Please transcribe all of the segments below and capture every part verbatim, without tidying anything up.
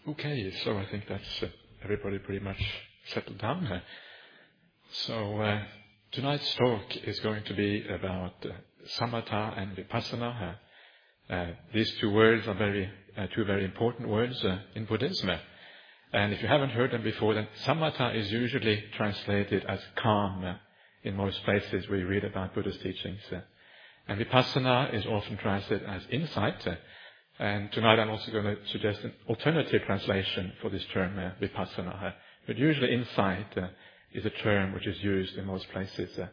Okay, so I think that's uh, everybody pretty much settled down here. So uh, tonight's talk is going to be about uh, samatha and vipassana. Uh, uh, these two words are very uh, two very important words uh, in Buddhism. And if you haven't heard them before, then samatha is usually translated as calm uh, in most places where you read about Buddhist teachings. Uh, and vipassana is often translated as insight. Uh, And tonight I'm also going to suggest an alternative translation for this term, uh, vipassana. Uh, but usually insight uh, is a term which is used in most places. Uh.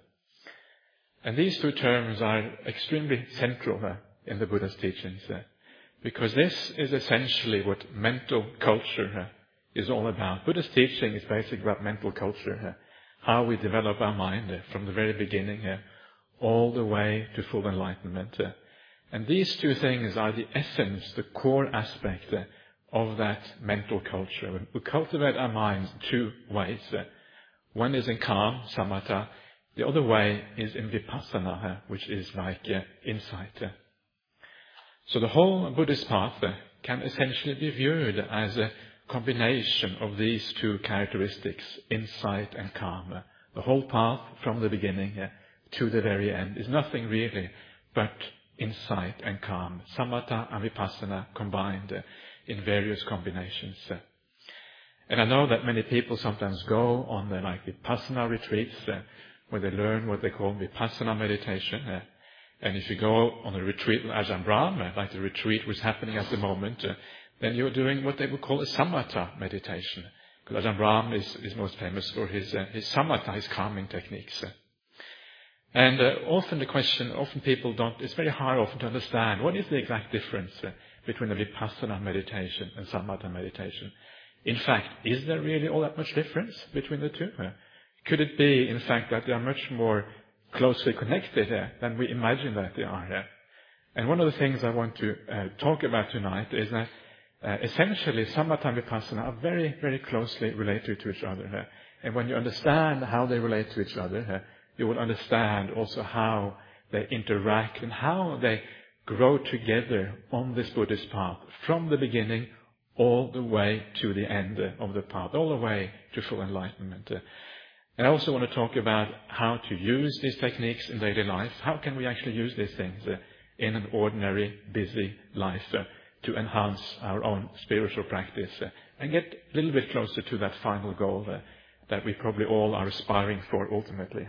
And these two terms are extremely central uh, in the Buddha's teachings, uh, because this is essentially what mental culture uh, is all about. Buddha's teaching is basically about mental culture, uh, how we develop our mind uh, from the very beginning uh, all the way to full enlightenment. Uh. And these two things are the essence, the core aspect uh, of that mental culture. We cultivate our minds two ways. Uh, one is in calm, samatha. The other way is in vipassana, uh, which is like uh, insight. Uh. So the whole Buddhist path uh, can essentially be viewed as a combination of these two characteristics, insight and calm. Uh, the whole path from the beginning uh, to the very end is nothing really but insight and calm, samatha and vipassana combined uh, in various combinations. Uh. And I know that many people sometimes go on the like vipassana retreats uh, where they learn what they call vipassana meditation. Uh. And if you go on a retreat at Ajahn Brahm, uh, like the retreat was happening at the moment, uh, then you're doing what they would call a samatha meditation. Because Ajahn Brahm is, is most famous for his, uh, his samatha, his calming techniques. Uh. And uh, often the question, often people don't, it's very hard often to understand what is the exact difference uh, between a vipassana meditation and samatha meditation. In fact, is there really all that much difference between the two? Uh, could it be, in fact, that they are much more closely connected uh, than we imagine that they are? Uh? And one of the things I want to uh, talk about tonight is that uh, essentially samatha and vipassana are very, very closely related to each other. Uh, and when you understand how they relate to each other, uh, you will understand also how they interact and how they grow together on this Buddhist path from the beginning all the way to the end of the path, all the way to full enlightenment. And I also want to talk about how to use these techniques in daily life. How can we actually use these things in an ordinary, busy life to enhance our own spiritual practice and get a little bit closer to that final goal that we probably all are aspiring for ultimately.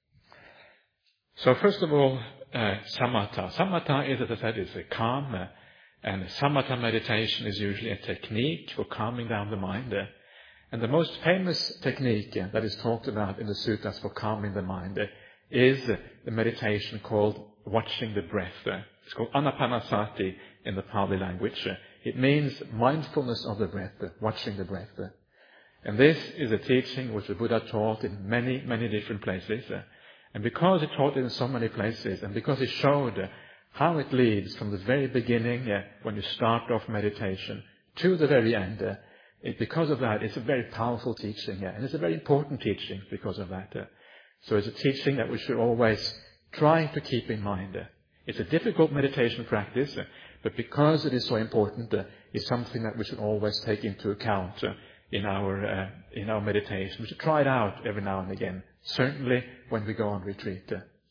So first of all, uh, samatha. Samatha is, as I said, is a calm, uh, and samatha meditation is usually a technique for calming down the mind. Uh, and the most famous technique uh, that is talked about in the suttas for calming the mind uh, is uh, the meditation called watching the breath. Uh, it's called anapanasati in the Pali language. Uh, it means mindfulness of the breath, uh, watching the breath. Uh, and this is a teaching which the Buddha taught in many, many different places. Uh, And because he taught it in so many places, and because he showed uh, how it leads from the very beginning, uh, when you start off meditation, to the very end, uh, it, because of that, it's a very powerful teaching, uh, and it's a very important teaching because of that. Uh. So it's a teaching that we should always try to keep in mind. Uh. It's a difficult meditation practice, uh, but because it is so important, uh, it's something that we should always take into account uh, in our uh, in our meditation. We should try it out every now and again. Certainly when we go on retreat.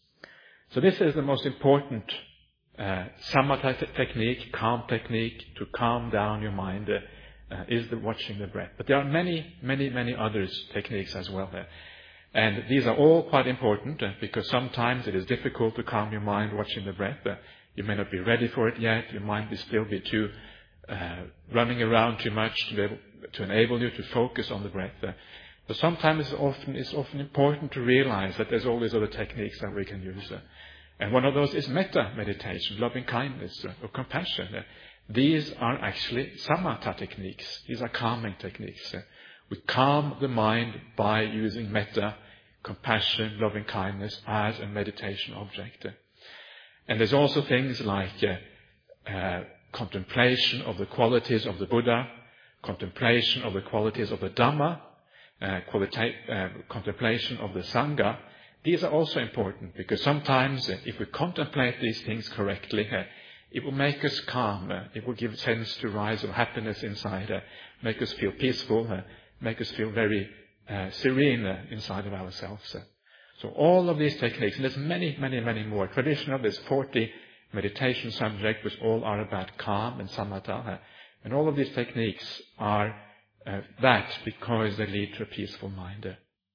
So this is the most important uh, samatha te- technique, calm technique to calm down your mind, uh, uh, is the watching the breath. But there are many, many, many other techniques as well. Uh, and these are all quite important uh, because sometimes it is difficult to calm your mind watching the breath. Uh, you may not be ready for it yet. Your mind will still be too uh, running around too much to, be able, to enable you to focus on the breath. Uh, But sometimes it's often, it's often important to realize that there's all these other techniques that we can use. Uh, and one of those is metta meditation, loving kindness uh, or compassion. Uh, these are actually samatha techniques. These are calming techniques. Uh, we calm the mind by using metta, compassion, loving kindness as a meditation object. Uh, and there's also things like uh, uh, contemplation of the qualities of the Buddha, contemplation of the qualities of the Dhamma, Uh, qualita- uh, contemplation of the Sangha. These are also important because sometimes uh, if we contemplate these things correctly, uh, It will make us calm. Uh, it will give a sense to rise of happiness inside, uh, make us feel peaceful, uh, make us feel very uh, serene uh, inside of ourselves. Uh. So all of these techniques, and there's many, many, many more. Traditional, there's forty meditation subjects which all are about calm and samatha. Uh, and all of these techniques are uh, that because they lead to a peaceful mind. Uh.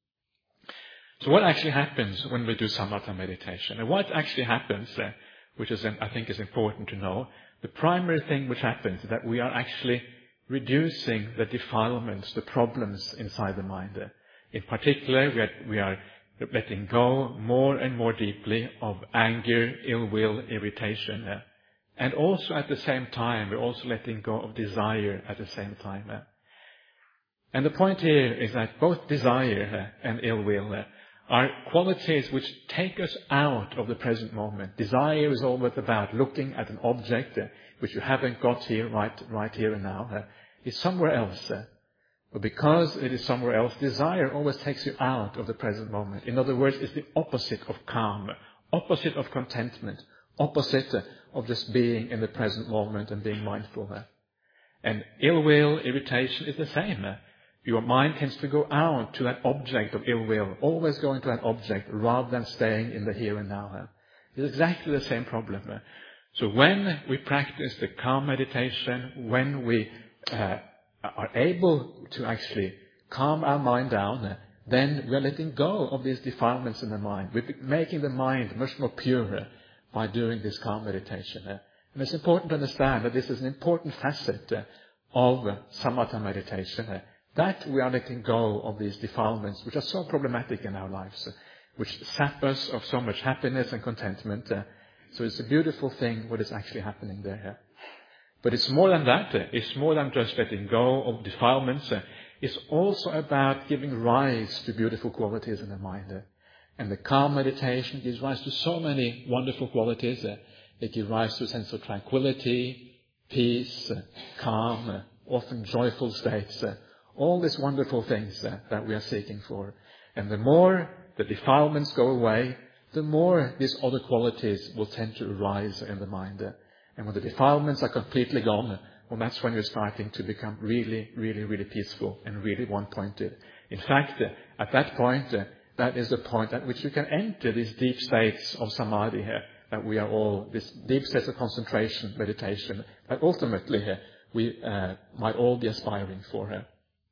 So what actually happens when we do samatha meditation? And what actually happens, uh, which is, I think is important to know, the primary thing which happens is that we are actually reducing the defilements, the problems inside the mind. Uh, in particular, we are, we are letting go more and more deeply of anger, ill will, irritation. Uh, and also at the same time, we're also letting go of desire at the same time. Uh. And the point here is that both desire uh, and ill will uh, are qualities which take us out of the present moment. Desire is always about looking at an object uh, which you haven't got here, right, right here and now. Uh, it's somewhere else. Uh, but because it is somewhere else, desire always takes you out of the present moment. In other words, it's the opposite of calm, opposite of contentment, opposite uh, of just being in the present moment and being mindful. Uh. And ill will, irritation is the same. Uh. Your mind tends to go out to that object of ill will, always going to that object rather than staying in the here and now. It's exactly the same problem. So when we practice the calm meditation, when we uh, are able to actually calm our mind down, then we are letting go of these defilements in the mind. We're making the mind much more pure by doing this calm meditation. And it's important to understand that this is an important facet of samatha meditation. That we are letting go of these defilements which are so problematic in our lives, uh, which sap us of so much happiness and contentment. Uh, so it's a beautiful thing what is actually happening there. Uh. But it's more than that. Uh, it's more than just letting go of defilements. Uh, it's also about giving rise to beautiful qualities in the mind. Uh. And the calm meditation gives rise to so many wonderful qualities. Uh, it gives rise to a sense of tranquility, peace, uh, calm, uh, often joyful states. Uh, All these wonderful things uh, that we are seeking for. And the more the defilements go away, the more these other qualities will tend to arise in the mind. Uh, and when the defilements are completely gone, well, that's when you're starting to become really, really, really peaceful and really one-pointed. In fact, uh, at that point, uh, that is the point at which you can enter these deep states of samadhi here, that we are all, this deep state of concentration, meditation, that ultimately uh, we uh, might all be aspiring for here.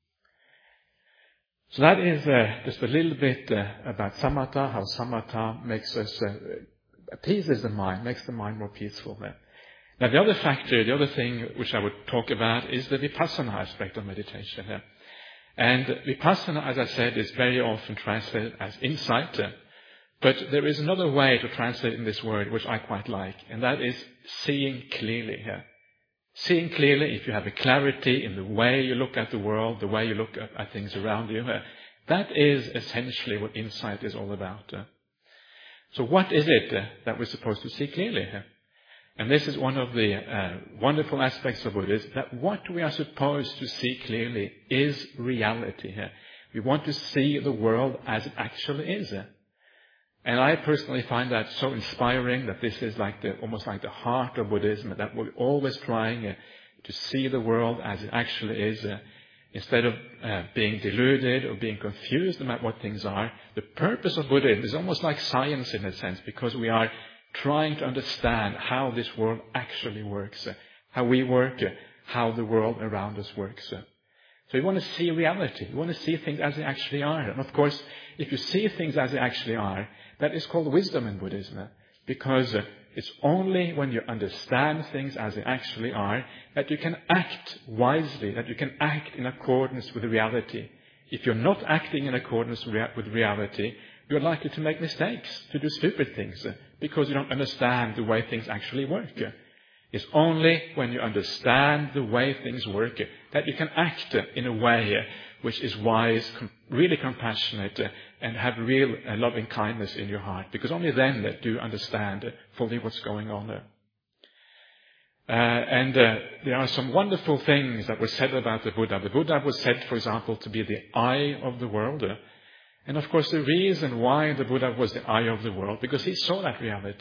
So that is uh, just a little bit uh, about samatha, how samatha makes us, uh, appeases the mind, makes the mind more peaceful. Uh. Now the other factor, the other thing which I would talk about is the vipassana aspect of meditation. Uh. And vipassana, as I said, is very often translated as insight. Uh, but there is another way to translate in this word which I quite like, and that is seeing clearly. Uh. Seeing clearly, if you have a clarity in the way you look at the world, the way you look at, at things around you, uh, that is essentially what insight is all about. Uh. So what is it uh, that we're supposed to see clearly? Uh? And this is one of the uh, wonderful aspects of Buddhism, that what we are supposed to see clearly is reality. Uh. We want to see the world as it actually is. Uh. And I personally find that so inspiring, that this is like the, almost like the heart of Buddhism, that we're always trying uh, to see the world as it actually is, uh, instead of uh, being deluded or being confused about what things are. The purpose of Buddhism is almost like science in a sense, because we are trying to understand how this world actually works, uh, how we work, uh, how the world around us works. Uh. So you want to see reality. You want to see things as they actually are. And of course, if you see things as they actually are, that is called wisdom in Buddhism. Because it's only when you understand things as they actually are that you can act wisely, that you can act in accordance with reality. If you're not acting in accordance with reality, you're likely to make mistakes, to do stupid things, because you don't understand the way things actually work. It's only when you understand the way things work that you can act in a way which is wise, really compassionate, and have real loving kindness in your heart. Because only then do you understand fully what's going on there. Uh, and uh, there are some wonderful things that were said about the Buddha. The Buddha was said, for example, to be the eye of the world. And of course, the reason why the Buddha was the eye of the world, because he saw that reality.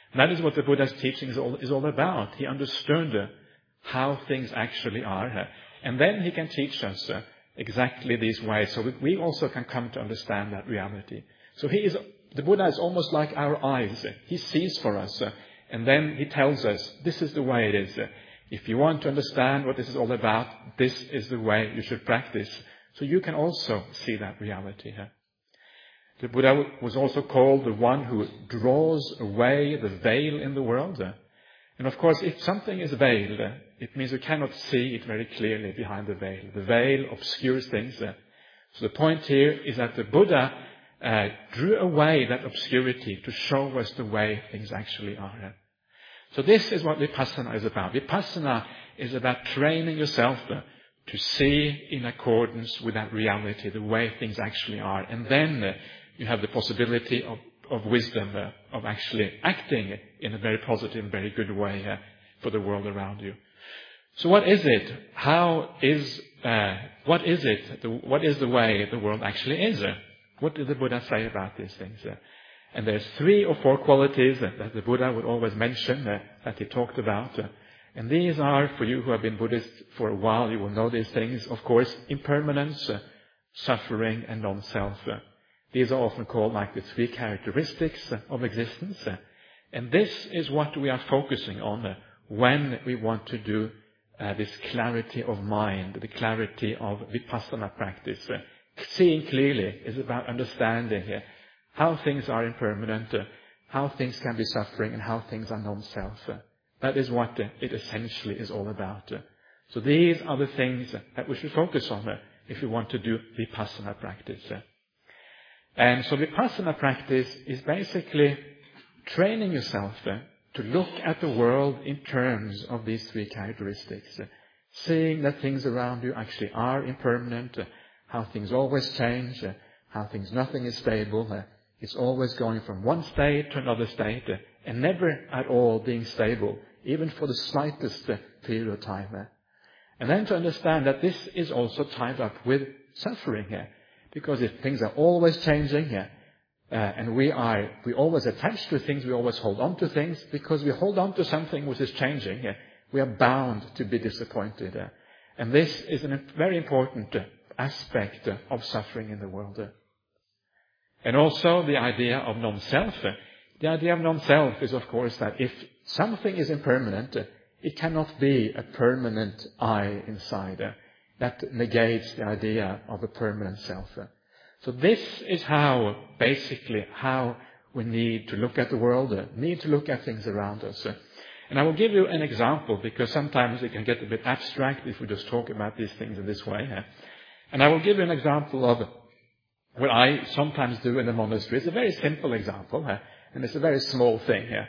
And that is what the Buddha's teaching is all, is all about. He understood uh, how things actually are. Uh, and then he can teach us uh, exactly these ways so that we also can come to understand that reality. So he is, the Buddha is almost like our eyes. He sees for us uh, and then he tells us, this is the way it is. Uh, if you want to understand what this is all about, this is the way you should practice. So you can also see that reality here. The Buddha was also called the one who draws away the veil in the world. And of course, if something is veiled, it means you cannot see it very clearly behind the veil. The veil obscures things. So the point here is that the Buddha uh, drew away that obscurity to show us the way things actually are. So this is what Vipassana is about. Vipassana is about training yourself to see in accordance with that reality, the way things actually are. And then uh, you have the possibility of, of wisdom, uh, of actually acting in a very positive, very good way uh, for the world around you. So what is it? How is, uh, what is it? The, what is the way the world actually is? Uh, what did the Buddha say about these things? Uh, and there's three or four qualities uh, that the Buddha would always mention uh, that he talked about. Uh, And these are, for you who have been Buddhist for a while, you will know these things. Of course, impermanence, uh, suffering, and non-self. Uh, these are often called like the three characteristics uh, of existence. Uh, and this is what we are focusing on uh, when we want to do uh, this clarity of mind, the clarity of Vipassana practice. Uh, seeing clearly is about understanding uh, how things are impermanent, uh, how things can be suffering, and how things are non-self. Uh, That is what it essentially is all about. So these are the things that we should focus on if we want to do Vipassana practice. And so Vipassana practice is basically training yourself to look at the world in terms of these three characteristics. Seeing that things around you actually are impermanent, how things always change, how things, nothing is stable. It's always going from one state to another state and never at all being stable, even for the slightest period of time. And then to understand that this is also tied up with suffering here. Because if things are always changing here, uh, and we are, we always attach to things, we always hold on to things, because we hold on to something which is changing here, we are bound to be disappointed. Uh, and this is a very important uh, aspect uh, of suffering in the world. Uh. And also the idea of non-self. Uh, The idea of non-self is, of course, that if something is impermanent, it cannot be a permanent I inside. That negates the idea of a permanent self. So this is how, basically, how we need to look at the world, need to look at things around us. And I will give you an example, because sometimes it can get a bit abstract if we just talk about these things in this way. And I will give you an example of what I sometimes do in the monastery. It's a very simple example. And it's a very small thing here.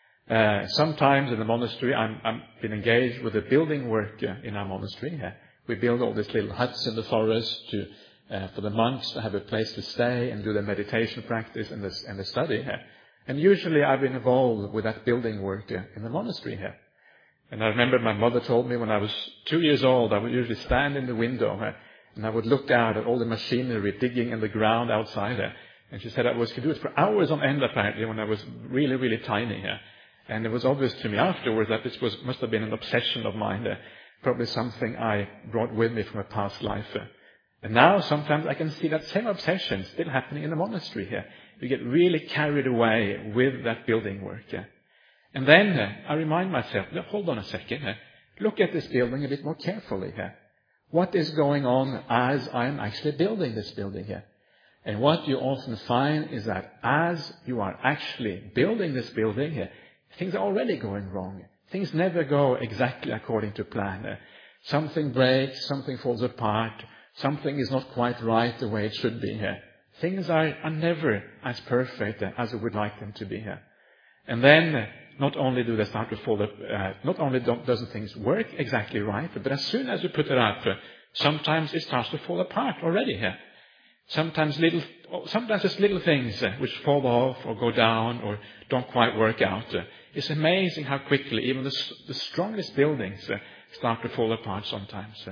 Uh, sometimes in the monastery, I'm, I'm been engaged with the building work uh, in our monastery. Uh, we build all these little huts in the forest to, uh, for the monks to have a place to stay and do their meditation practice and the, and the study. Uh, and usually I've been involved with that building work uh, in the monastery here. And I remember my mother told me when I was two years old, I would usually stand in the window uh, and I would look out at all the machinery digging in the ground outside there. And she said I was could do it for hours on end, apparently, when I was really, really tiny here. And it was obvious to me afterwards that this was must have been an obsession of mine, uh, probably something I brought with me from a past life. Uh. And now sometimes I can see that same obsession still happening in the monastery here. You get really carried away with that building work. Uh. And then uh, I remind myself, no, hold on a second, uh, look at this building a bit more carefully here. What is going on as I'm actually building this building here? And what you often find is that as you are actually building this building here, things are already going wrong. Things never go exactly according to plan. Uh, something breaks, something falls apart, something is not quite right the way it should be here. Things are, are never as perfect uh, as we would like them to be here. And then uh, not only do they start to fall up, uh, not only don't, doesn't things work exactly right, but as soon as you put it up, uh, sometimes it starts to fall apart already here. Sometimes little, sometimes it's little things uh, which fall off or go down or don't quite work out. Uh, it's amazing how quickly even the, the strongest buildings uh, start to fall apart sometimes. Uh.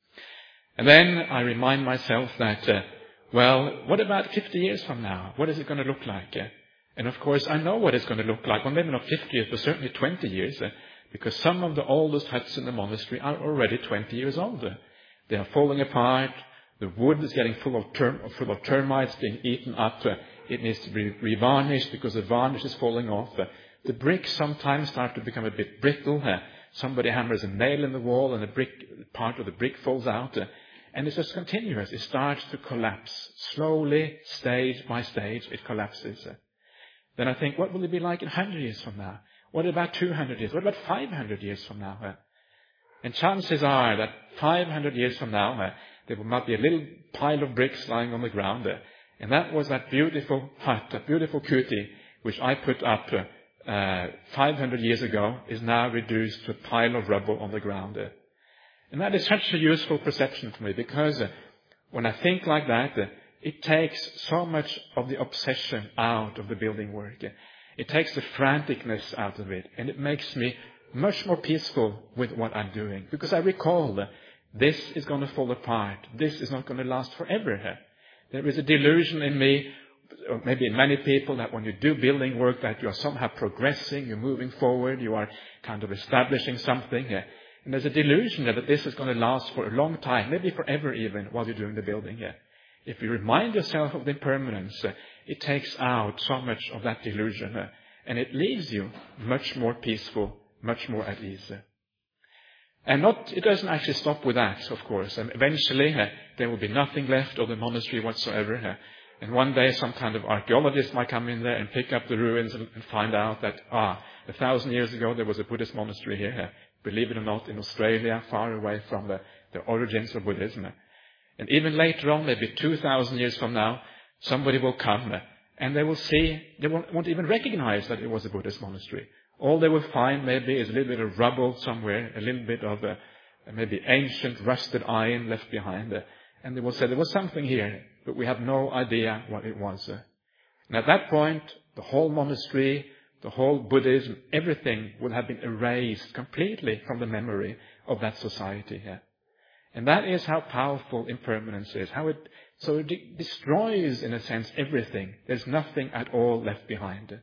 And then I remind myself that, uh, well, what about fifty years from now? What is it going to look like? Uh, And of course, I know what it's going to look like. Well, maybe not fifty years, but certainly twenty years. Uh, because some of the oldest huts in the monastery are already twenty years old. Uh, they are falling apart. The wood is getting full of, term, full of termites, being eaten up. Uh, it needs to be revarnished because the varnish is falling off. Uh, the bricks sometimes start to become a bit brittle. Uh, somebody hammers a nail in the wall and the brick, part of the brick falls out. Uh, and it's just continuous. It starts to collapse. Slowly, stage by stage, it collapses. Uh, then I think, what will it be like in one hundred years from now? What about two hundred years? What about five hundred years from now? Uh, and chances are that five hundred years from now, uh, there will not be a little pile of bricks lying on the ground there. And that was that beautiful hut, that beautiful kuti, which I put up uh, uh, five hundred years ago, is now reduced to a pile of rubble on the ground there. And that is such a useful perception for me, because uh, when I think like that, uh, it takes so much of the obsession out of the building work. Uh, it takes the franticness out of it, and it makes me much more peaceful with what I'm doing. Because I recall uh, this is going to fall apart. This is not going to last forever. Uh, there is a delusion in me, or maybe in many people, that when you do building work, that you are somehow progressing, you're moving forward, you are kind of establishing something. Uh, And there's a delusion that this is going to last for a long time, maybe forever even, while you're doing the building. Yeah. If you remind yourself of the impermanence, uh, it takes out so much of that delusion, uh, and it leaves you much more peaceful, much more at ease. Uh. And not, it doesn't actually stop with that, of course. And eventually, uh, there will be nothing left of the monastery whatsoever. Uh, and one day, some kind of archaeologist might come in there and pick up the ruins and, and find out that, ah, a thousand years ago there was a Buddhist monastery here. Uh, Believe it or not, in Australia, far away from the, the origins of Buddhism. And even later on, maybe two thousand years from now, somebody will come and they will see, they won't, won't even recognize that it was a Buddhist monastery. All they will find maybe is a little bit of rubble somewhere, a little bit of a, maybe ancient rusted iron left behind. And they will say, there was something here, but we have no idea what it was. And at that point, the whole monastery, the whole Buddhism, everything will have been erased completely from the memory of that society here. And that is how powerful impermanence is. How it, so it de- destroys, in a sense, everything. There's nothing at all left behind.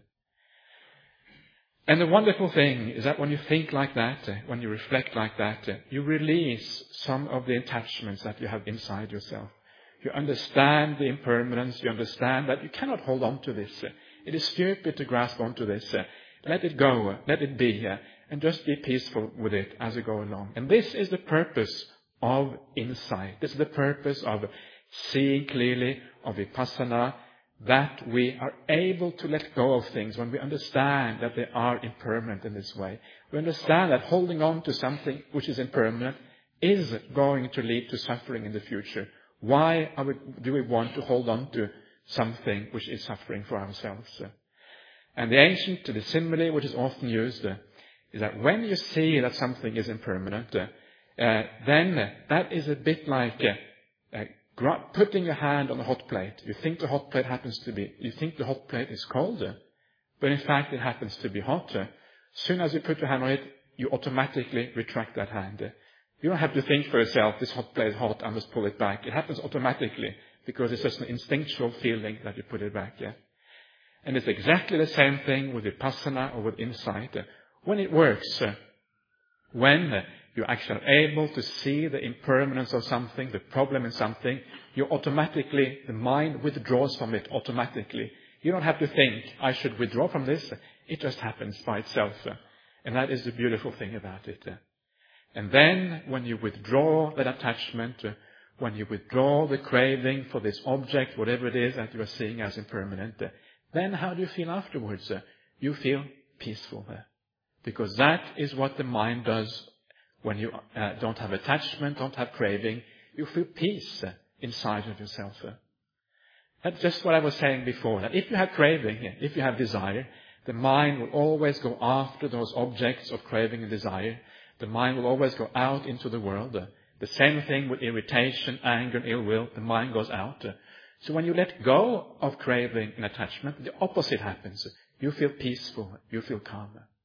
And the wonderful thing is that when you think like that, when you reflect like that, you release some of the attachments that you have inside yourself. You understand the impermanence. You understand that you cannot hold on to this. It is stupid to grasp onto this. Uh, let it go. Uh, let it be. Uh, and just be peaceful with it as you go along. And this is the purpose of insight. This is the purpose of seeing clearly, of vipassana, that we are able to let go of things when we understand that they are impermanent in this way. We understand that holding on to something which is impermanent is going to lead to suffering in the future. Why are we, do we want to hold on to something which is suffering for ourselves? And the ancient, the simile which is often used, uh, is that when you see that something is impermanent, uh, uh, then uh, that is a bit like uh, uh, gra- putting your hand on a hot plate. You think the hot plate happens to be, you think the hot plate is cold, uh, but in fact it happens to be hot. Uh, as soon as you put your hand on it, you automatically retract that hand. Uh, you don't have to think for yourself, this hot plate is hot, I must pull it back. It happens automatically, because it's just an instinctual feeling that you put it back. Yeah? And it's exactly the same thing with vipassana or with insight. When it works, when you're actually able to see the impermanence of something, the problem in something, you automatically, the mind withdraws from it automatically. You don't have to think, I should withdraw from this. It just happens by itself. And that is the beautiful thing about it. And then, when you withdraw that attachment, when you withdraw the craving for this object, whatever it is that you are seeing as impermanent, then how do you feel afterwards? You feel peaceful. Because that is what the mind does when you uh, don't have attachment, don't have craving. You feel peace inside of yourself. That's just what I was saying before. That if you have craving, if you have desire, the mind will always go after those objects of craving and desire. The mind will always go out into the world. The same thing with irritation, anger, and ill will. The mind goes out. So when you let go of craving and attachment, the opposite happens. You feel peaceful. You feel calm.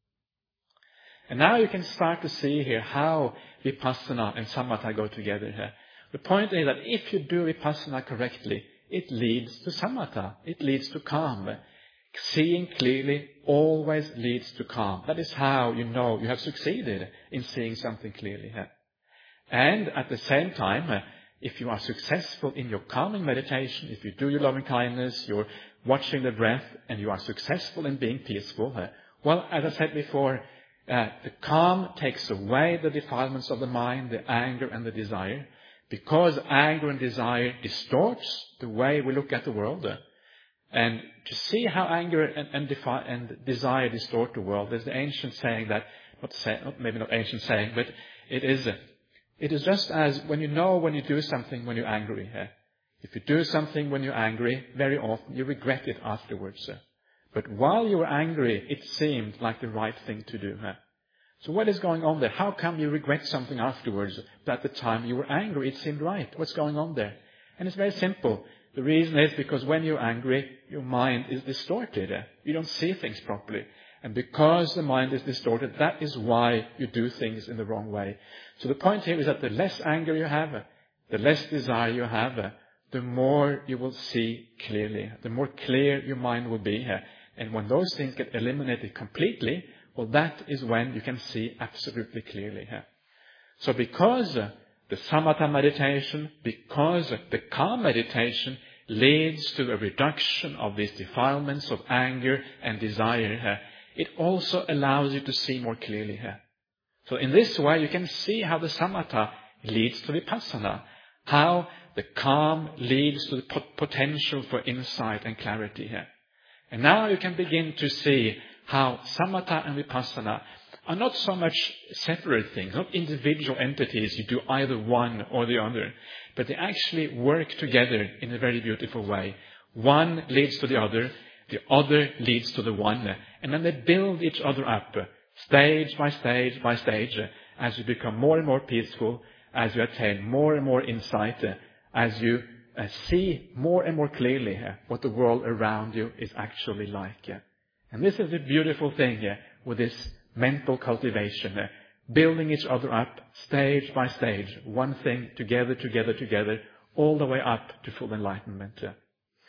And now you can start to see here how vipassana and samatha go together here. The point is that if you do vipassana correctly, it leads to samatha. It leads to calm. Seeing clearly always leads to calm. That is how you know you have succeeded in seeing something clearly. And at the same time, if you are successful in your calming meditation, if you do your loving kindness, you're watching the breath, and you are successful in being peaceful, well, as I said before, uh, the calm takes away the defilements of the mind, the anger and the desire, because anger and desire distorts the way we look at the world. And to see how anger and, and, defi- and desire distort the world, there's the ancient saying that, not, say, not maybe not ancient saying, but it is, it is just as when you know when you do something when you're angry. Eh? If you do something when you're angry, very often you regret it afterwards. Eh? But while you were angry, it seemed like the right thing to do. Eh? So what is going on there? How come you regret something afterwards, but at the time you were angry, it seemed right? What's going on there? And it's very simple. The reason is because when you're angry, your mind is distorted. You don't see things properly. And because the mind is distorted, that is why you do things in the wrong way. So the point here is that the less anger you have, the less desire you have, the more you will see clearly. The more clear your mind will be. And when those things get eliminated completely, well, that is when you can see absolutely clearly. So because the samatha meditation, because the calm meditation leads to a reduction of these defilements of anger and desire, it also allows you to see more clearly. So in this way, you can see how the samatha leads to vipassana, how the calm leads to the potential for insight and clarity here. And now you can begin to see how samatha and vipassana are not so much separate things, not individual entities. You do either one or the other, but they actually work together in a very beautiful way. One leads to the other, the other leads to the one, and then they build each other up, stage by stage by stage, as you become more and more peaceful, as you attain more and more insight, as you uh, see more and more clearly uh, what the world around you is actually like. Uh. And this is the beautiful thing uh, with this mental cultivation, uh, building each other up stage by stage, one thing together, together, together, all the way up to full enlightenment. Uh.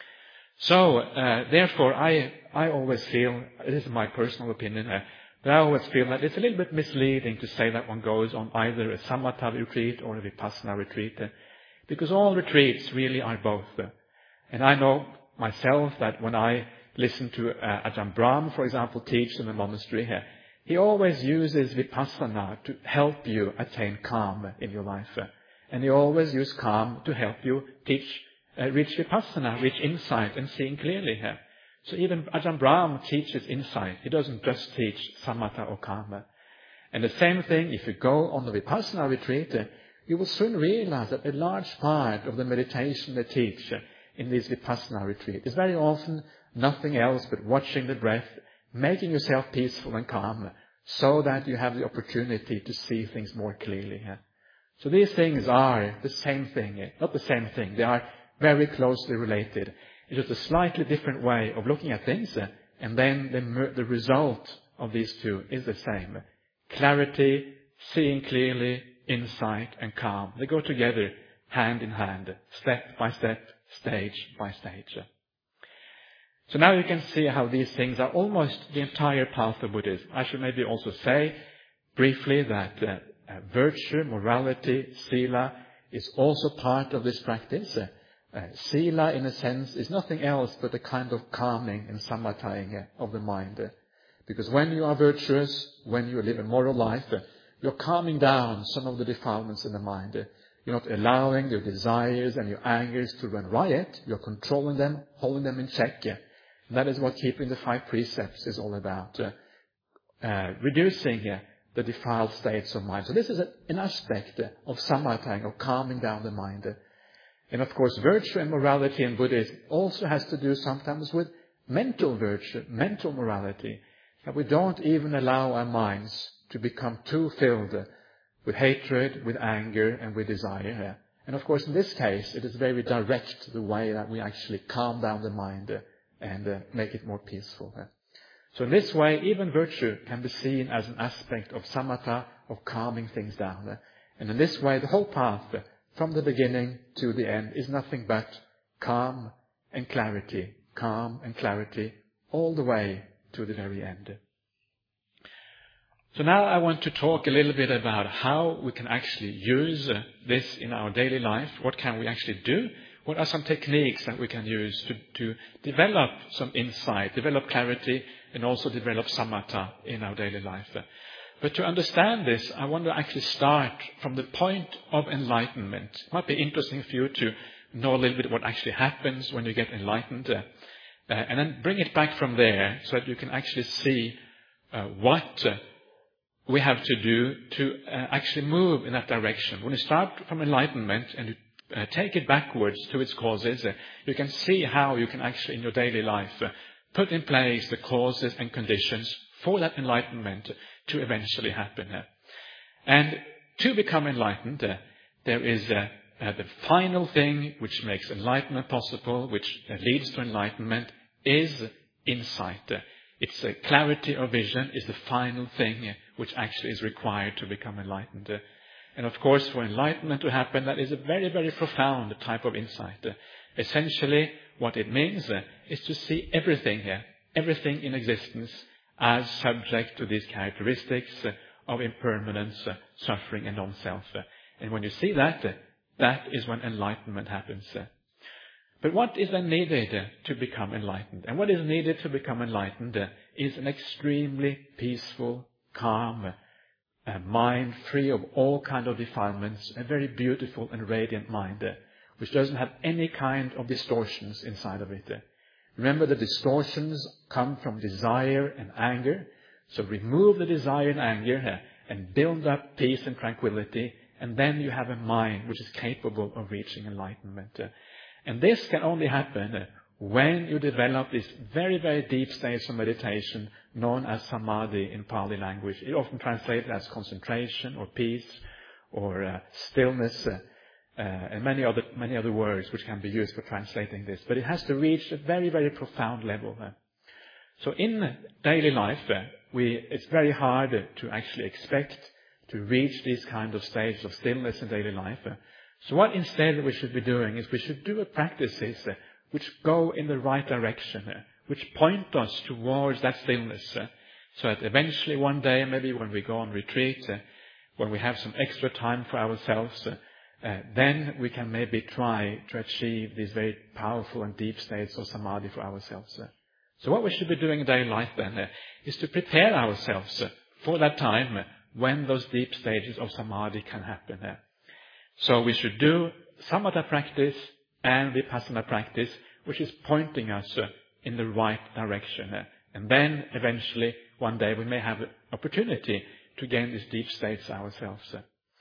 So, uh, therefore, I I always feel, this is my personal opinion, uh, but I always feel that it's a little bit misleading to say that one goes on either a samatha retreat or a vipassana retreat, uh, because all retreats really are both. Uh, and I know myself that when I listen to uh, Ajahn Brahm, for example, teach in the monastery, uh, he always uses vipassana to help you attain calm in your life. Uh, and he always uses calm to help you teach Uh, reach vipassana, reach insight and seeing clearly here. So even Ajahn Brahm teaches insight. He doesn't just teach samatha or karma. And the same thing, if you go on the vipassana retreat, uh, you will soon realize that a large part of the meditation they teach uh, in this vipassana retreat is very often nothing else but watching the breath, making yourself peaceful and calm, so that you have the opportunity to see things more clearly. Uh. So these things are the same thing, uh, not the same thing. They are very closely related. It's just a slightly different way of looking at things, uh, and then the, the result of these two is the same. Clarity, seeing clearly, insight and calm. They go together hand in hand, step by step, stage by stage. So now you can see how these things are almost the entire path of Buddhism. I should maybe also say briefly that uh, uh, virtue, morality, sila is also part of this practice. Uh, Uh, sila, in a sense, is nothing else but a kind of calming and samathaing uh, of the mind. Uh, because when you are virtuous, when you live a moral life, uh, you're calming down some of the defilements in the mind. Uh, you're not allowing your desires and your angers to run riot. You're controlling them, holding them in check. Uh, that is what keeping the five precepts is all about. Uh, uh, reducing uh, the defiled states of mind. So this is a, an aspect uh, of samathaing, of calming down the mind. Uh, And of course, virtue and morality in Buddhism also has to do sometimes with mental virtue, mental morality. That we don't even allow our minds to become too filled with hatred, with anger, and with desire. And of course, in this case, it is very direct the way that we actually calm down the mind and make it more peaceful. So in this way, even virtue can be seen as an aspect of samatha, of calming things down. And in this way, the whole path, from the beginning to the end, is nothing but calm and clarity, calm and clarity, all the way to the very end. So now I want to talk a little bit about how we can actually use uh, this in our daily life. What can we actually do? What are some techniques that we can use to, to develop some insight, develop clarity, and also develop samatha in our daily life? But to understand this, I want to actually start from the point of enlightenment. It might be interesting for you to know a little bit what actually happens when you get enlightened, uh, uh, and then bring it back from there so that you can actually see uh, what uh, we have to do to uh, actually move in that direction. When you start from enlightenment and you uh, take it backwards to its causes, uh, you can see how you can actually in your daily life uh, put in place the causes and conditions for that enlightenment to eventually happen. Uh. And to become enlightened, uh, there is uh, uh, the final thing which makes enlightenment possible, which uh, leads to enlightenment, is insight. Uh, It's a clarity of vision is the final thing which actually is required to become enlightened. And of course, for enlightenment to happen, that is a very, very profound type of insight. Essentially, what it means is to see everything here, everything in existence, as subject to these characteristics of impermanence, suffering, and non-self. And when you see that, that is when enlightenment happens. But what is then needed to become enlightened? And what is needed to become enlightened is an extremely peaceful, calm uh, mind, free of all kind of defilements, a very beautiful and radiant mind, uh, which doesn't have any kind of distortions inside of it. Uh. Remember, the distortions come from desire and anger. So remove the desire and anger uh, and build up peace and tranquility, and then you have a mind which is capable of reaching enlightenment. Uh. And this can only happen when you develop this very, very deep states of meditation known as samadhi in Pali language. It often translated as concentration or peace or uh, stillness uh, uh, and many other, many other words which can be used for translating this. But it has to reach a very, very profound level. Uh. So in daily life, uh, we, it's very hard uh, to actually expect to reach these kind of stages of stillness in daily life. Uh. So what instead we should be doing is we should do practices uh, which go in the right direction, uh, which point us towards that stillness, uh, so that eventually one day, maybe when we go on retreat, uh, when we have some extra time for ourselves, uh, uh, then we can maybe try to achieve these very powerful and deep states of samadhi for ourselves. Uh. So what we should be doing in daily life then uh, is to prepare ourselves uh, for that time uh, when those deep stages of samadhi can happen. Uh. So we should do samatha practice and vipassana practice, which is pointing us uh, in the right direction. Uh, and then eventually, one day, we may have an opportunity to gain these deep states ourselves. Uh.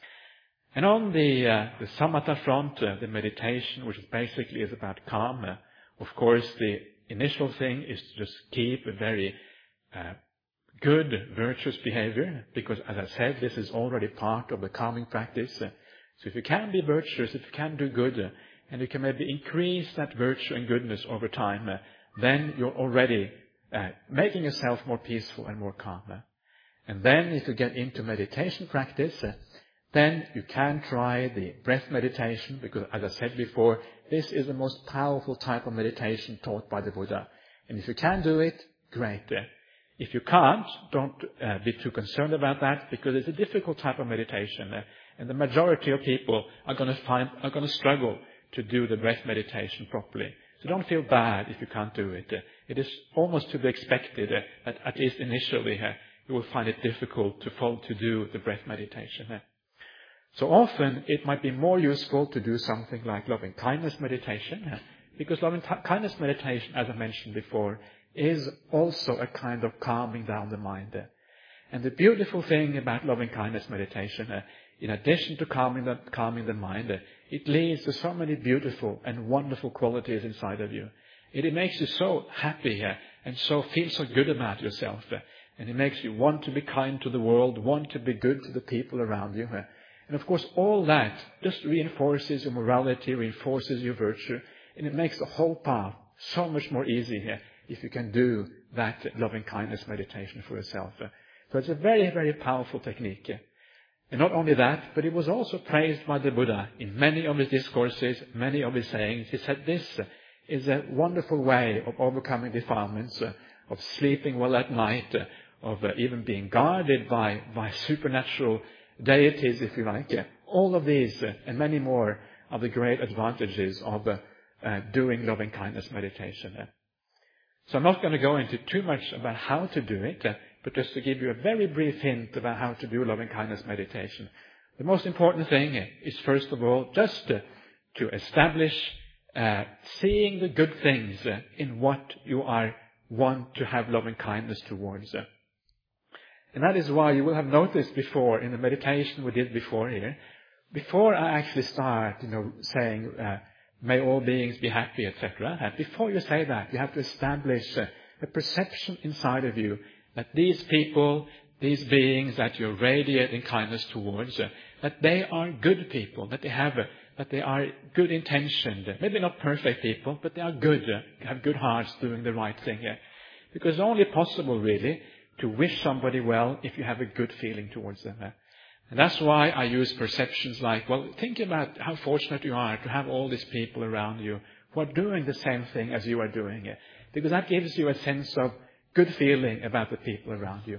And on the, uh, the samatha front, uh, the meditation, which is basically is about calm, uh, of course, the initial thing is to just keep a very uh, good, virtuous behavior, because, as I said, this is already part of the calming practice. Uh, So if you can be virtuous, if you can do good, uh, and you can maybe increase that virtue and goodness over time, uh, then you're already uh, making yourself more peaceful and more calm. Uh. And then if you get into meditation practice, uh, then you can try the breath meditation, because as I said before, this is the most powerful type of meditation taught by the Buddha. And if you can do it, great. Uh. If you can't, don't uh, be too concerned about that, because it's a difficult type of meditation. Uh, And the majority of people are going to find, are going to struggle to do the breath meditation properly. So don't feel bad if you can't do it. It is almost to be expected that at least initially you will find it difficult to fall to do the breath meditation. So often it might be more useful to do something like loving kindness meditation, because loving kindness meditation, as I mentioned before, is also a kind of calming down the mind. And the beautiful thing about loving kindness meditation, in addition to calming the, calming the mind, it leads to so many beautiful and wonderful qualities inside of you. It, it makes you so happy and so feel so good about yourself. And it makes you want to be kind to the world, want to be good to the people around you. And of course, all that just reinforces your morality, reinforces your virtue, and it makes the whole path so much more easy here if you can do that loving kindness meditation for yourself. So it's a very, very powerful technique. And not only that, but it was also praised by the Buddha in many of his discourses, many of his sayings. He said this is a wonderful way of overcoming defilements, of sleeping well at night, uh, of uh, even being guarded by, by supernatural deities, if you like. Uh, all of these uh, and many more are the great advantages of uh, uh, doing loving kindness meditation. Uh. So I'm not going to go into too much about how to do it, uh, but just to give you a very brief hint about how to do loving kindness meditation. The most important thing is, first of all, just uh, to establish uh, seeing the good things uh, in what you are want to have loving kindness towards. Uh. And that is why you will have noticed before in the meditation we did before here, before I actually start, you know, saying, uh, may all beings be happy, et cetera. Uh, before you say that, you have to establish uh, a perception inside of you that these people, these beings that you radiate in kindness towards, uh, that they are good people, that they have, uh, that they are good intentioned, uh, maybe not perfect people, but they are good, uh, have good hearts doing the right thing. Uh, because it's only possible, really, to wish somebody well if you have a good feeling towards them. Uh. And that's why I use perceptions like, well, think about how fortunate you are to have all these people around you who are doing the same thing as you are doing. Uh, because that gives you a sense of good feeling about the people around you.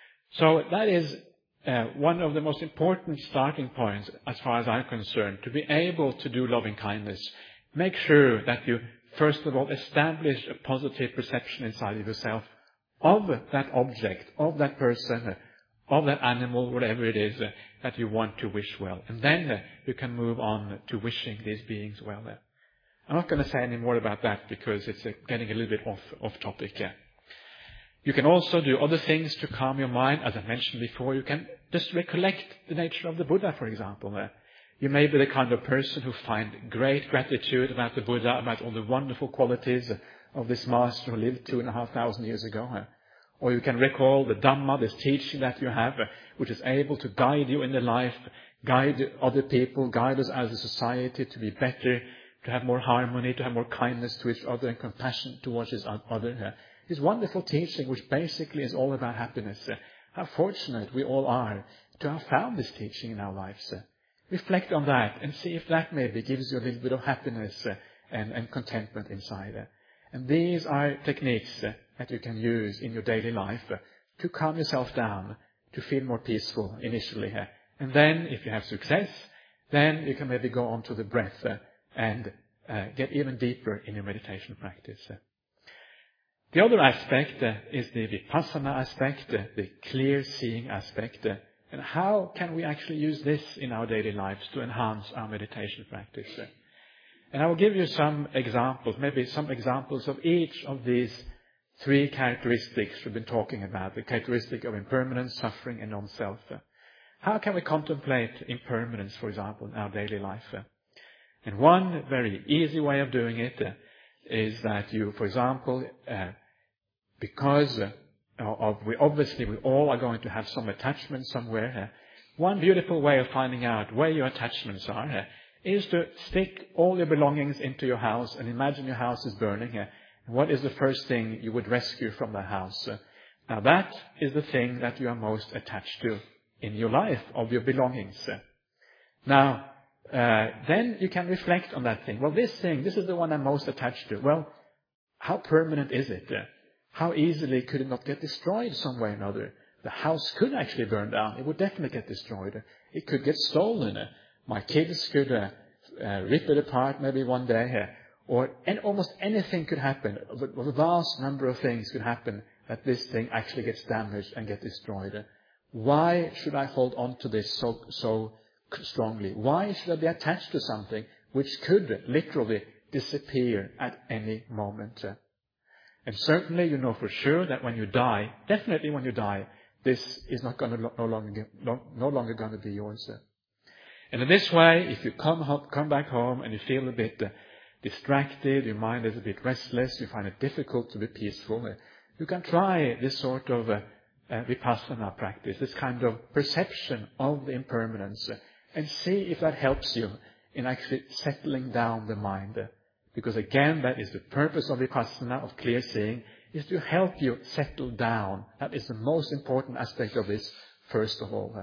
So that is uh, one of the most important starting points as far as I'm concerned, to be able to do loving kindness. Make sure that you, first of all, establish a positive perception inside of yourself of that object, of that person, of that animal, whatever it is uh, that you want to wish well. And then uh, you can move on to wishing these beings well. Uh. I'm not going to say any more about that because it's uh, getting a little bit off, off topic. Yeah. You can also do other things to calm your mind. As I mentioned before, you can just recollect the nature of the Buddha, for example. Uh, you may be the kind of person who find great gratitude about the Buddha, about all the wonderful qualities of this master who lived two and a half thousand years ago. Uh, or you can recall the Dhamma, this teaching that you have, uh, which is able to guide you in the life, guide other people, guide us as a society to be better, to have more harmony, to have more kindness to each other and compassion towards each other. Uh, This wonderful teaching, which basically is all about happiness. Uh, how fortunate we all are to have found this teaching in our lives. Uh, reflect on that and see if that maybe gives you a little bit of happiness uh, and, and contentment inside. Uh, and these are techniques uh, that you can use in your daily life uh, to calm yourself down, to feel more peaceful initially. Uh, and then, if you have success, then you can maybe go on to the breath uh, and uh, get even deeper in your meditation practice. Uh. The other aspect uh, is the vipassana aspect, uh, the clear-seeing aspect. Uh, and how can we actually use this in our daily lives to enhance our meditation practice? Uh, and I will give you some examples, maybe some examples of each of these three characteristics we've been talking about, the characteristic of impermanence, suffering, and non-self. Uh, how can we contemplate impermanence, for example, in our daily life? Uh, and one very easy way of doing it uh, is that you, for example, uh, because uh, of we obviously we all are going to have some attachment somewhere. Uh, one beautiful way of finding out where your attachments are uh, is to stick all your belongings into your house and imagine your house is burning. Uh, and what is the first thing you would rescue from the house? Uh, now that is the thing that you are most attached to in your life, of your belongings. Uh, now, uh, then you can reflect on that thing. Well, this thing, this is the one I'm most attached to. Well, how permanent is it? Uh, How easily could it not get destroyed some way or another? The house could actually burn down. It would definitely get destroyed. It could get stolen. My kids could uh, uh, rip it apart maybe one day. Uh, or and almost anything could happen. A vast number of things could happen that this thing actually gets damaged and gets destroyed. Why should I hold on to this so, so strongly? Why should I be attached to something which could literally disappear at any moment? Uh, And certainly you know for sure that when you die, definitely when you die, this is not going to no longer no longer going to be yours. And in this way, if you come home, come back home and you feel a bit uh, distracted, your mind is a bit restless, you find it difficult to be peaceful, uh, you can try this sort of uh, uh, vipassana practice, this kind of perception of the impermanence, uh, and see if that helps you in actually settling down the mind. Uh, Because again, that is the purpose of vipassana, of clear seeing, is to help you settle down. That is the most important aspect of this, first of all.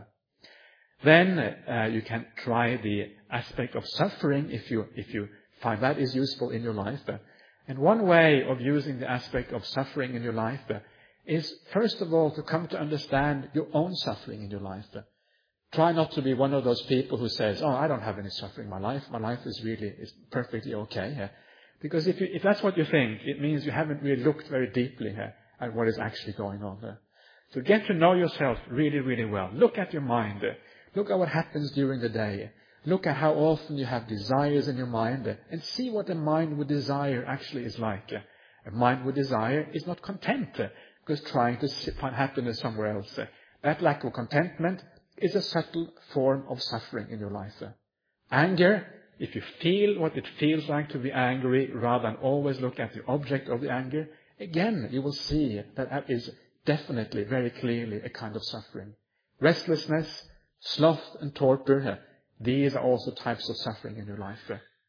Then uh, you can try the aspect of suffering if you if you find that is useful in your life. And one way of using the aspect of suffering in your life uh, is, first of all, to come to understand your own suffering in your life. Uh, try not to be one of those people who says, oh, I don't have any suffering in my life. My life is really is perfectly okay. Uh, because if, you, if that's what you think, it means you haven't really looked very deeply uh, at what is actually going on. Uh. So get to know yourself really, really well. Look at your mind. Uh, look at what happens during the day. Look at how often you have desires in your mind and see what a mind with desire actually is like. A mind with desire is not content because trying to find happiness somewhere else. That lack of contentment is a subtle form of suffering in your life. Anger, if you feel what it feels like to be angry rather than always look at the object of the anger, again you will see that that is definitely, very clearly a kind of suffering. Restlessness, sloth and torpor, these are also types of suffering in your life.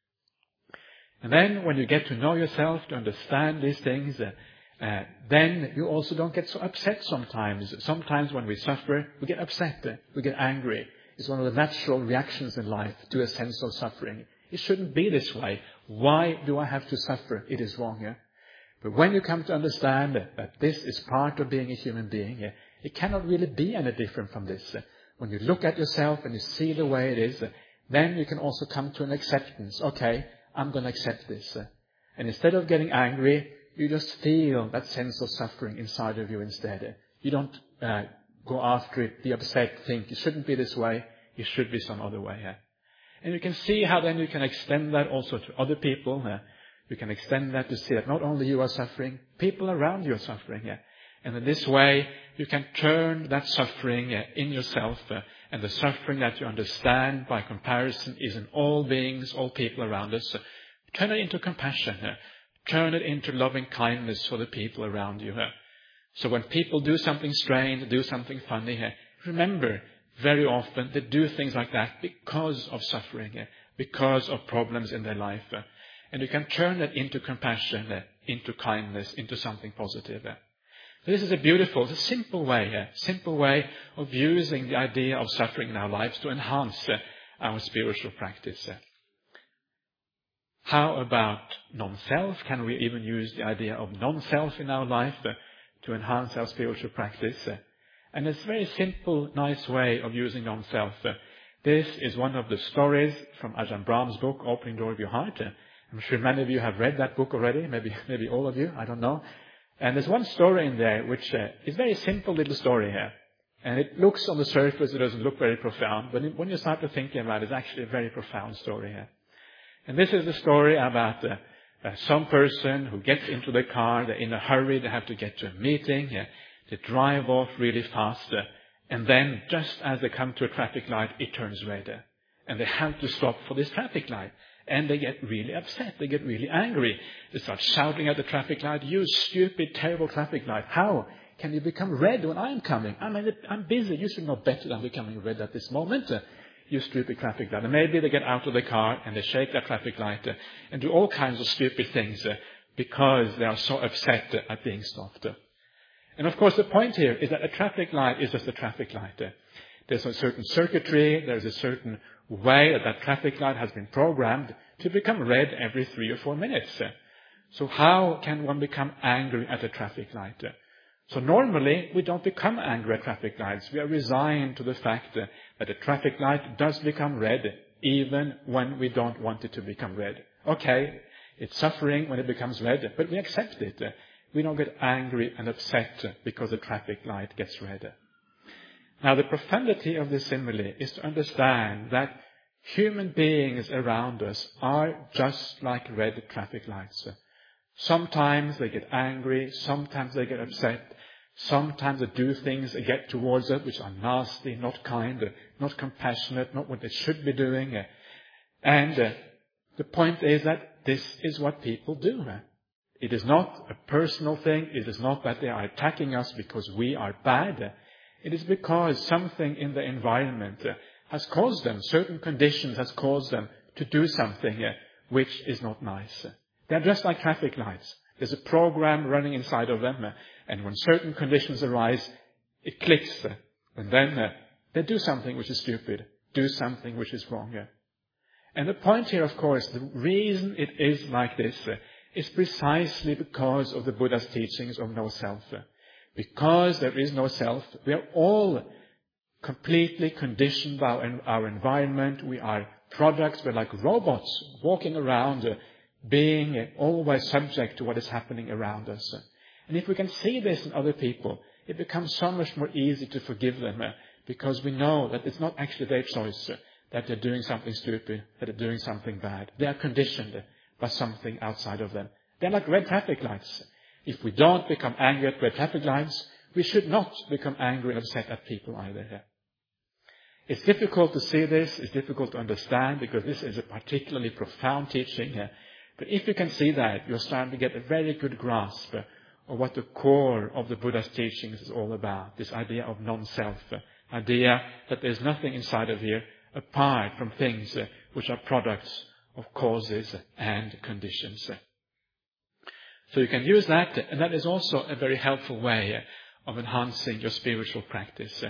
And then when you get to know yourself, to understand these things, uh, uh, then you also don't get so upset sometimes. Sometimes when we suffer, we get upset, uh, we get angry. It's one of the natural reactions in life to a sense of suffering. It shouldn't be this way. Why do I have to suffer? It is wrong. Yeah? But when you come to understand that this is part of being a human being, yeah, it cannot really be any different from this. When you look at yourself and you see the way it is, then you can also come to an acceptance. Okay, I'm going to accept this. And instead of getting angry, you just feel that sense of suffering inside of you instead. You don't uh, go after it, be upset, think it shouldn't be this way, it should be some other way. And you can see how then you can extend that also to other people. You can extend that to see that not only you are suffering, people around you are suffering. And in this way, you can turn that suffering uh, in yourself, uh, and the suffering that you understand by comparison is in all beings, all people around us. Uh, turn it into compassion. Uh, turn it into loving kindness for the people around you. Uh. So when people do something strange, do something funny, uh, remember, very often they do things like that because of suffering, uh, because of problems in their life. Uh. And you can turn that into compassion, uh, into kindness, into something positive. Uh. This is a beautiful, it's a simple way, a simple way of using the idea of suffering in our lives to enhance uh, our spiritual practice. How about non-self? Can we even use the idea of non-self in our life uh, to enhance our spiritual practice? Uh, and it's a very simple, nice way of using non-self. Uh, this is one of the stories from Ajahn Brahm's book, Opening Door of Your Heart. Uh, I'm sure many of you have read that book already, maybe maybe all of you, I don't know. And there's one story in there which uh, is a very simple little story here. And it looks on the surface, it doesn't look very profound, but when you start to think about it, it's actually a very profound story here. And this is the story about uh, uh, some person who gets into the car, they're in a hurry, they have to get to a meeting, uh, they drive off really fast, uh, and then just as they come to a traffic light, it turns red. Uh, and they have to stop for this traffic light. And they get really upset. They get really angry. They start shouting at the traffic light, you stupid, terrible traffic light. How can you become red when I'm coming? I mean, I'm busy. You should know better than becoming red at this moment. Uh, you stupid traffic light. And maybe they get out of the car and they shake that traffic light uh, and do all kinds of stupid things uh, because they are so upset uh, at being stopped. Uh. And of course, the point here is that a traffic light is just a traffic light. Uh. There's a certain circuitry, there's a certain way that that traffic light has been programmed to become red every three or four minutes. So how can one become angry at a traffic light? So normally we don't become angry at traffic lights. We are resigned to the fact that a traffic light does become red even when we don't want it to become red. Okay, it's suffering when it becomes red, but we accept it. We don't get angry and upset because the traffic light gets red. Now, the profundity of this simile is to understand that human beings around us are just like red traffic lights. Sometimes they get angry, sometimes they get upset, sometimes they do things they get towards us which are nasty, not kind, not compassionate, not what they should be doing. And uh, the point is that this is what people do. It is not a personal thing. It is not that they are attacking us because we are bad. It is because something in the environment uh, has caused them, certain conditions has caused them to do something uh, which is not nice. They are just like traffic lights. There's a program running inside of them, uh, and when certain conditions arise, it clicks. Uh, and then uh, they do something which is stupid, do something which is wrong. Uh. And the point here, of course, the reason it is like this uh, is precisely because of the Buddha's teachings of no self. Because there is no self, we are all completely conditioned by our, our environment. We are products, we're like robots walking around, uh, being uh, always subject to what is happening around us. And if we can see this in other people, it becomes so much more easy to forgive them uh, because we know that it's not actually their choice, uh, that they're doing something stupid, that they're doing something bad. They are conditioned uh, by something outside of them. They're like red traffic lights. If we don't become angry at red traffic lights, we should not become angry and upset at people either. Uh. It's difficult to see this, it's difficult to understand because this is a particularly profound teaching. Uh, but if you can see that, you're starting to get a very good grasp uh, of what the core of the Buddha's teachings is all about. This idea of non-self, uh, idea that there's nothing inside of here apart from things uh, which are products of causes and conditions. So you can use that, and that is also a very helpful way uh, of enhancing your spiritual practice.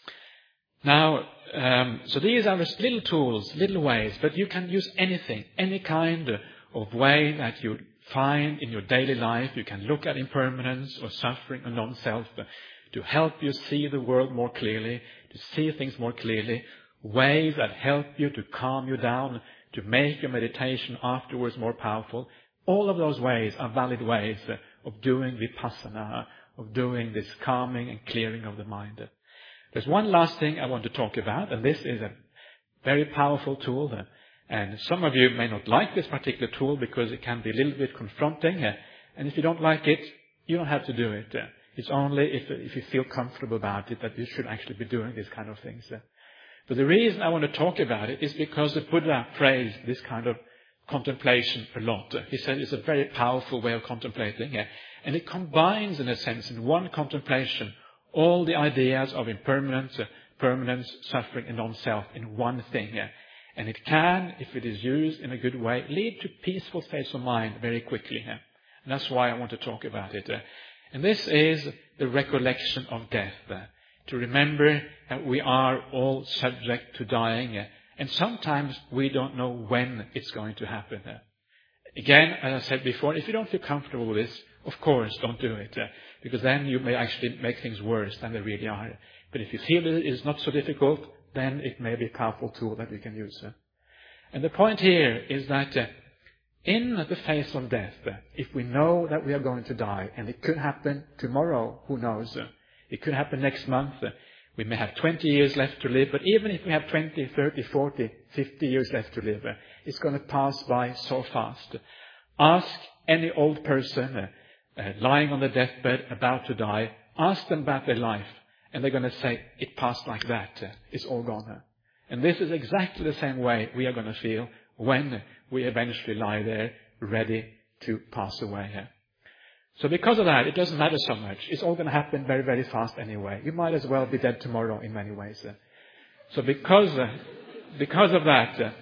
Now, um, so these are just little tools, little ways, but you can use anything, any kind of way that you find in your daily life. You can look at impermanence or suffering or non-self to help you see the world more clearly, to see things more clearly, ways that help you to calm you down, to make your meditation afterwards more powerful. All of those ways are valid ways of doing vipassana, of doing this calming and clearing of the mind. There's one last thing I want to talk about, and this is a very powerful tool. And some of you may not like this particular tool because it can be a little bit confronting. And if you don't like it, you don't have to do it. It's only if, if you feel comfortable about it that you should actually be doing these kind of things. But the reason I want to talk about it is because the Buddha praised this kind of contemplation a lot. He said it's a very powerful way of contemplating. And it combines, in a sense, in one contemplation, all the ideas of impermanence, uh, permanence, suffering, and non-self in one thing. Uh, and it can, if it is used in a good way, lead to peaceful states of mind very quickly. Uh. And that's why I want to talk about it. Uh, and this is the recollection of death. Uh, to remember that we are all subject to dying. Uh, and sometimes we don't know when it's going to happen. Uh. Again, as I said before, if you don't feel comfortable with this, of course, don't do it. Uh, because then you may actually make things worse than they really are. But if you feel it is not so difficult, then it may be a powerful tool that you can use. Uh. And the point here is that uh, in the face of death, uh, if we know that we are going to die, and it could happen tomorrow, who knows? Uh, it could happen next month. Uh, we may have twenty years left to live, but even if we have twenty, thirty, forty, fifty years left to live, uh, it's going to pass by so fast. Ask any old person uh, Uh, lying on the deathbed, about to die, ask them about their life, and they're going to say, it passed like that, uh, it's all gone. Uh. And this is exactly the same way we are going to feel when we eventually lie there, ready to pass away. Uh. So because of that, it doesn't matter so much. It's all going to happen very, very fast anyway. You might as well be dead tomorrow in many ways. Uh. So because, uh, because of that, uh,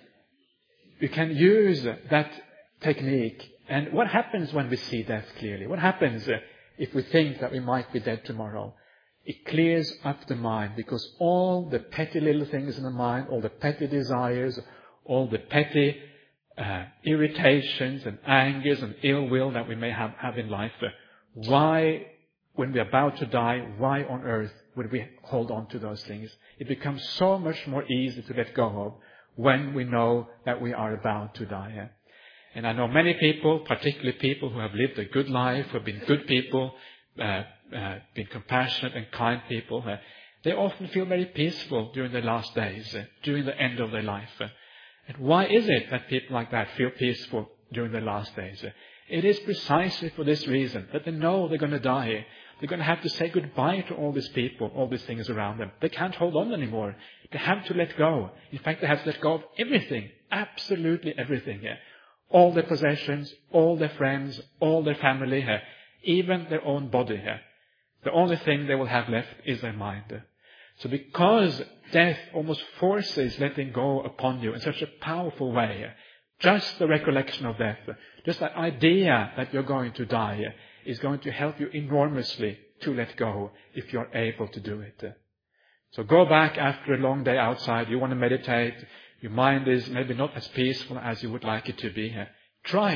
you can use uh, that technique. And what happens when we see death clearly? What happens uh, if we think that we might be dead tomorrow? It clears up the mind because all the petty little things in the mind, all the petty desires, all the petty uh, irritations and angers and ill will that we may have, have in life, uh, why, when we're about to die, why on earth would we hold on to those things? It becomes so much more easy to let go of when we know that we are about to die. Uh. And I know many people, particularly people who have lived a good life, who have been good people, uh, uh, been compassionate and kind people, uh, they often feel very peaceful during their last days, uh, during the end of their life. Uh, and why is it that people like that feel peaceful during their last days? Uh, it is precisely for this reason, that they know they're going to die. They're going to have to say goodbye to all these people, all these things around them. They can't hold on anymore. They have to let go. In fact, they have to let go of everything, absolutely everything. Uh, All their possessions, all their friends, all their family, uh, even their own body. Uh, the only thing they will have left is their mind. Uh, so because death almost forces letting go upon you in such a powerful way, uh, just the recollection of death, uh, just that idea that you're going to die uh, is going to help you enormously to let go if you're able to do it. Uh, so go back after a long day outside, you want to meditate, your mind is maybe not as peaceful as you would like it to be. Uh, try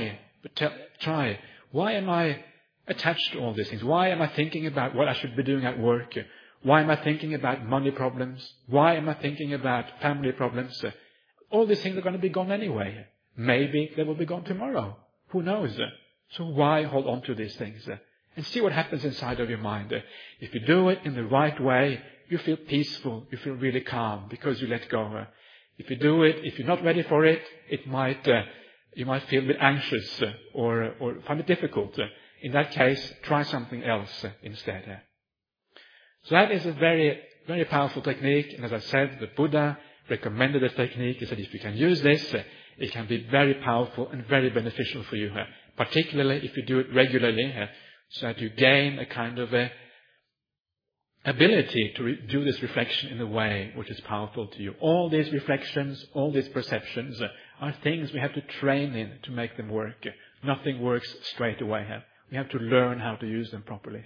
But tell, try, why am I attached to all these things? Why am I thinking about what I should be doing at work? Why am I thinking about money problems? Why am I thinking about family problems? All these things are going to be gone anyway. Maybe they will be gone tomorrow. Who knows? So why hold on to these things? And see what happens inside of your mind. If you do it in the right way, you feel peaceful. You feel really calm because you let go. If you do it, if you're not ready for it, it might, uh, you might feel a bit anxious or, or find it difficult. In that case, try something else instead. So that is a very, very powerful technique. And as I said, the Buddha recommended this technique. He said if you can use this, it can be very powerful and very beneficial for you, particularly if you do it regularly, so that you gain a kind of a ability to re- do this reflection in a way which is powerful to you. All these reflections, all these perceptions are things we have to train in to make them work. Nothing works straight away. We have to learn how to use them properly.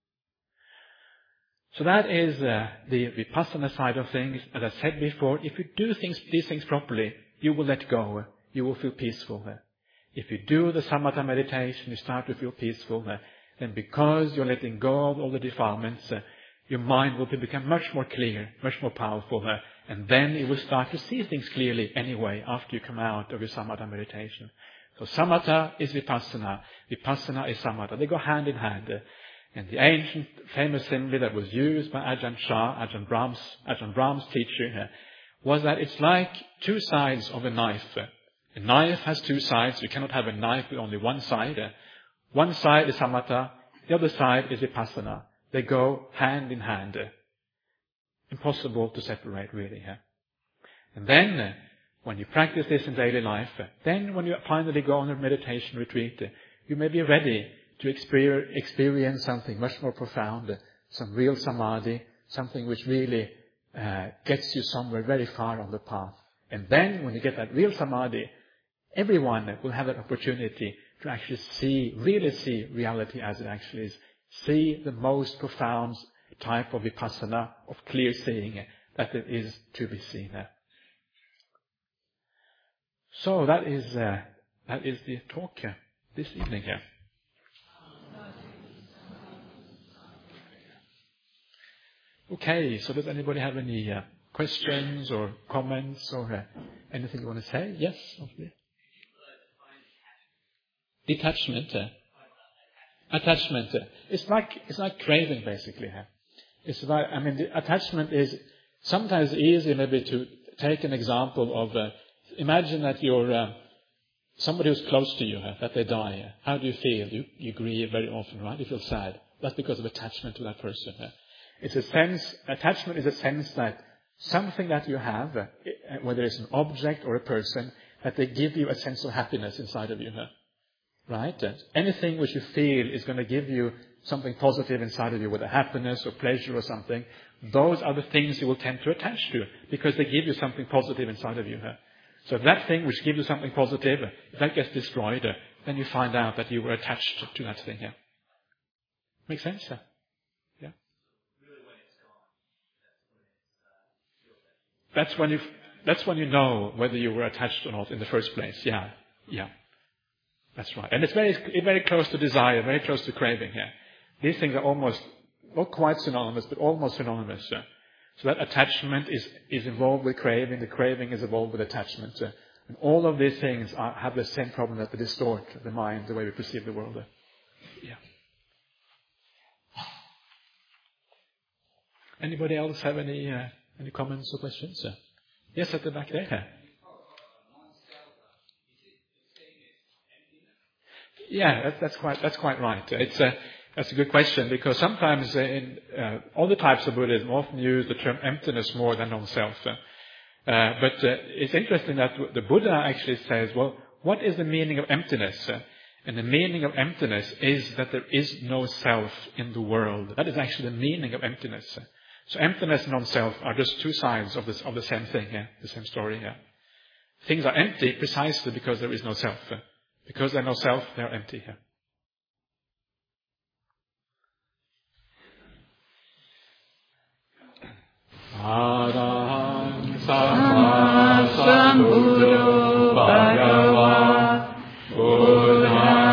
So that is uh, the Vipassana side of things. As I said before, if you do things, these things properly, you will let go. You will feel peaceful. If you do the Samatha meditation, you start to feel peaceful. Then because you're letting go of all the defilements, your mind will become much more clear, much more powerful. And then you will start to see things clearly anyway after you come out of your Samatha meditation. So Samatha is Vipassana. Vipassana is Samatha. They go hand in hand. And the ancient famous simile that was used by Ajahn Chah, Ajahn Brahm's, Ajahn Brahm's teacher, was that it's like two sides of a knife. A knife has two sides. You cannot have a knife with only one side. One side is Samatha. The other side is Vipassana. They go hand in hand. Impossible to separate, really. And then, when you practice this in daily life, then when you finally go on a meditation retreat, you may be ready to experience something much more profound, some real samadhi, something which really uh, gets you somewhere very far on the path. And then, when you get that real samadhi, everyone will have an opportunity to actually see, really see reality as it actually is. See the most profound type of vipassana, of clear seeing that there is to be seen. So that is uh, that is the talk uh, this evening here. Okay, so does anybody have any uh, questions or comments or uh, anything you want to say? Yes? Okay. Detachment. Uh, attachment. Uh, it's like it's like craving, basically. Uh. It's about, I mean, the attachment is sometimes easy maybe to take an example of, uh, imagine that you're uh, somebody who's close to you, uh, that they die. Uh. How do you feel? You, you grieve very often, right? You feel sad. That's because of attachment to that person. Uh. It's a sense, attachment is a sense that something that you have, uh, whether it's an object or a person, that they give you a sense of happiness inside of you. Uh. Right? Uh, anything which you feel is going to give you something positive inside of you, whether happiness or pleasure or something, those are the things you will tend to attach to because they give you something positive inside of you. Huh? So if that thing which gives you something positive, if that gets destroyed, uh, then you find out that you were attached to that thing. Yeah? Make sense? Huh? Yeah. That's when you that's when you know whether you were attached or not in the first place. Yeah. Yeah. That's right. And it's very, very close to desire, very close to craving here. These things are almost, not quite synonymous, but almost synonymous. Uh. So that attachment is, is involved with craving, the craving is involved with attachment. Uh. And all of these things are, have the same problem, that they distort the mind, the way we perceive the world. Uh. Yeah. Anybody else have any, uh, any comments or questions? Uh. Yes, at the back there. Yeah, that's, that's quite that's quite right. It's a that's a good question, because sometimes in uh, all the types of Buddhism often use the term emptiness more than non-self. Uh, but uh, it's interesting that the Buddha actually says, well, what is the meaning of emptiness? Uh, and the meaning of emptiness is that there is no self in the world. That is actually the meaning of emptiness. Uh, so emptiness and non-self are just two sides of this of the same thing. Yeah, the same story. Yeah, things are empty precisely because there is no self. Uh, Because they're no self, they're empty here. Arahant Samma Sambuddho Bhagava Buddha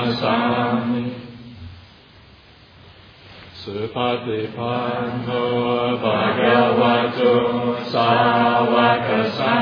Gacchami Supatipanno Bhagavato Sāvaka